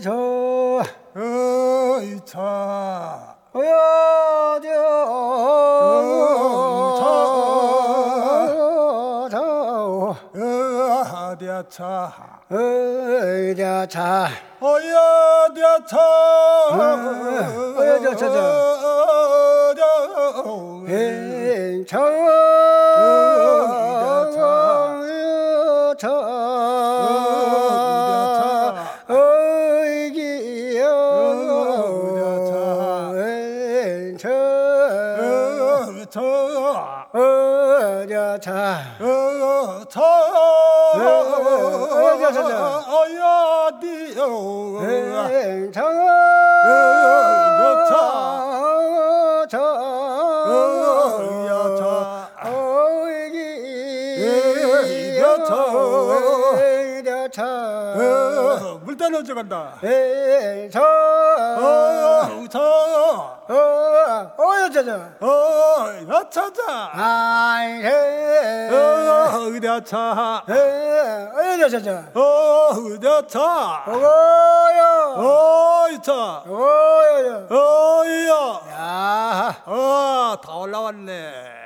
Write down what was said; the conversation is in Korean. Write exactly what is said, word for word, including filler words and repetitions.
저 어이 차 어여저 어디야차 어여자 어여디야차 어여저저저 저 어여자 물다 넣어줘 간다. 에저 어저 어여자자 어여차자 아이헤 어디야차 어여자자 어디야차 어여 어이차 어여 어이야 야 어다 올라왔네.